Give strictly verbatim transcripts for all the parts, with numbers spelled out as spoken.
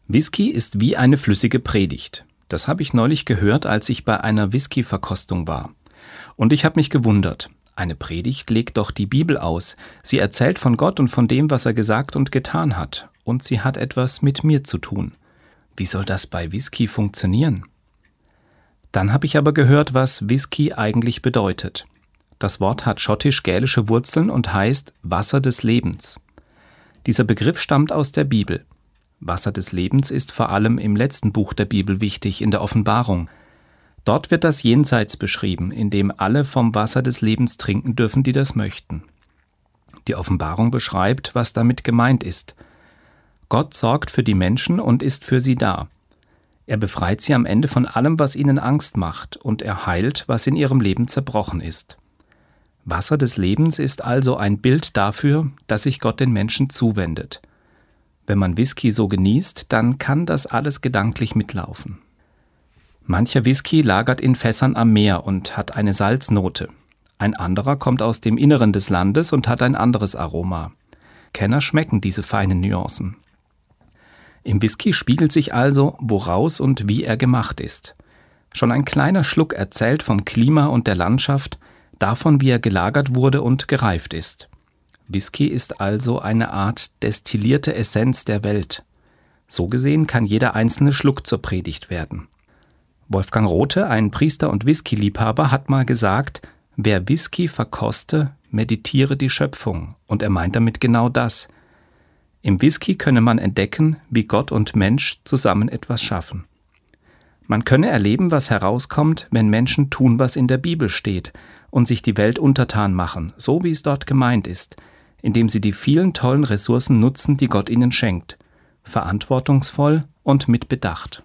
Whisky ist wie eine flüssige Predigt. Das habe ich neulich gehört, als ich bei einer Whisky-Verkostung war. Und ich habe mich gewundert. Eine Predigt legt doch die Bibel aus. Sie erzählt von Gott und von dem, was er gesagt und getan hat. Und sie hat etwas mit mir zu tun. Wie soll das bei Whisky funktionieren? Dann habe ich aber gehört, was Whisky eigentlich bedeutet. Das Wort hat schottisch-gälische Wurzeln und heißt Wasser des Lebens. Dieser Begriff stammt aus der Bibel. Wasser des Lebens ist vor allem im letzten Buch der Bibel wichtig, in der Offenbarung. Dort wird das Jenseits beschrieben, in dem alle vom Wasser des Lebens trinken dürfen, die das möchten. Die Offenbarung beschreibt, was damit gemeint ist. Gott sorgt für die Menschen und ist für sie da. Er befreit sie am Ende von allem, was ihnen Angst macht, und er heilt, was in ihrem Leben zerbrochen ist. Wasser des Lebens ist also ein Bild dafür, dass sich Gott den Menschen zuwendet. Wenn man Whisky so genießt, dann kann das alles gedanklich mitlaufen. Mancher Whisky lagert in Fässern am Meer und hat eine Salznote. Ein anderer kommt aus dem Inneren des Landes und hat ein anderes Aroma. Kenner schmecken diese feinen Nuancen. Im Whisky spiegelt sich also, woraus und wie er gemacht ist. Schon ein kleiner Schluck erzählt vom Klima und der Landschaft, davon, wie er gelagert wurde und gereift ist. Whisky ist also eine Art destillierte Essenz der Welt. So gesehen kann jeder einzelne Schluck zur Predigt werden. Wolfgang Rothe, ein Priester und Whisky-Liebhaber, hat mal gesagt, wer Whisky verkoste, meditiere die Schöpfung. Und er meint damit genau das. Im Whisky könne man entdecken, wie Gott und Mensch zusammen etwas schaffen. Man könne erleben, was herauskommt, wenn Menschen tun, was in der Bibel steht und sich die Welt untertan machen, so wie es dort gemeint ist, indem sie die vielen tollen Ressourcen nutzen, die Gott ihnen schenkt, verantwortungsvoll und mit Bedacht.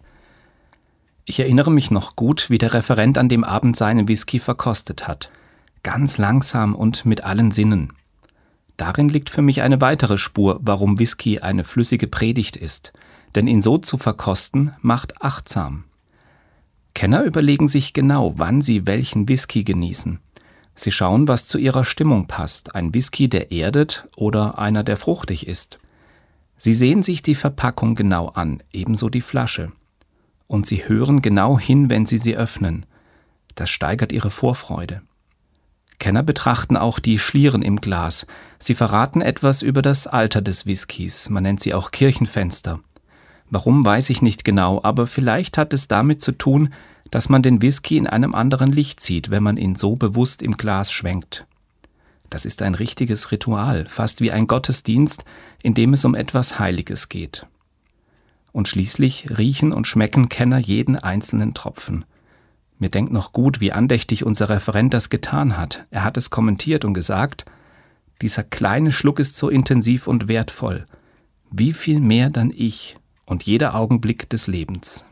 Ich erinnere mich noch gut, wie der Referent an dem Abend seinen Whisky verkostet hat. Ganz langsam und mit allen Sinnen. Darin liegt für mich eine weitere Spur, warum Whisky eine flüssige Predigt ist. Denn ihn so zu verkosten, macht achtsam. Kenner überlegen sich genau, wann sie welchen Whisky genießen. Sie schauen, was zu ihrer Stimmung passt, ein Whisky, der erdet oder einer, der fruchtig ist. Sie sehen sich die Verpackung genau an, ebenso die Flasche. Und sie hören genau hin, wenn sie sie öffnen. Das steigert ihre Vorfreude. Kenner betrachten auch die Schlieren im Glas. Sie verraten etwas über das Alter des Whiskys, man nennt sie auch Kirchenfenster. Warum, weiß ich nicht genau, aber vielleicht hat es damit zu tun, dass man den Whisky in einem anderen Licht sieht, wenn man ihn so bewusst im Glas schwenkt. Das ist ein richtiges Ritual, fast wie ein Gottesdienst, in dem es um etwas Heiliges geht. Und schließlich riechen und schmecken Kenner jeden einzelnen Tropfen. Mir denkt noch gut, wie andächtig unser Referent das getan hat. Er hat es kommentiert und gesagt, dieser kleine Schluck ist so intensiv und wertvoll. Wie viel mehr dann ich und jeder Augenblick des Lebens.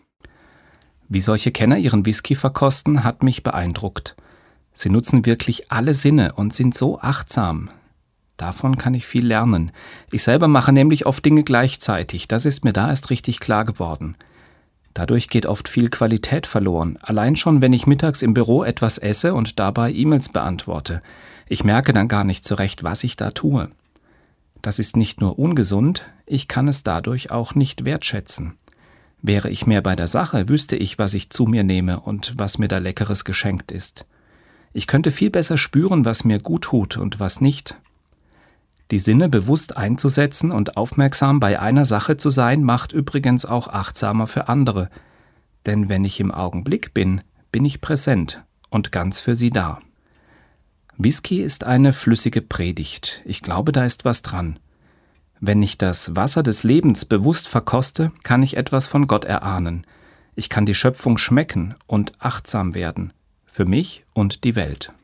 Wie solche Kenner ihren Whisky verkosten, hat mich beeindruckt. Sie nutzen wirklich alle Sinne und sind so achtsam. Davon kann ich viel lernen. Ich selber mache nämlich oft Dinge gleichzeitig. Das ist mir da erst richtig klar geworden. Dadurch geht oft viel Qualität verloren. Allein schon, wenn ich mittags im Büro etwas esse und dabei E-Mails beantworte. Ich merke dann gar nicht zurecht, was ich da tue. Das ist nicht nur ungesund, ich kann es dadurch auch nicht wertschätzen. Wäre ich mehr bei der Sache, wüsste ich, was ich zu mir nehme und was mir da Leckeres geschenkt ist. Ich könnte viel besser spüren, was mir gut tut und was nicht. Die Sinne bewusst einzusetzen und aufmerksam bei einer Sache zu sein, macht übrigens auch achtsamer für andere. Denn wenn ich im Augenblick bin, bin ich präsent und ganz für sie da. Whisky ist eine flüssige Predigt. Ich glaube, da ist was dran. Wenn ich das Wasser des Lebens bewusst verkoste, kann ich etwas von Gott erahnen. Ich kann die Schöpfung schmecken und achtsam werden. Für mich und die Welt.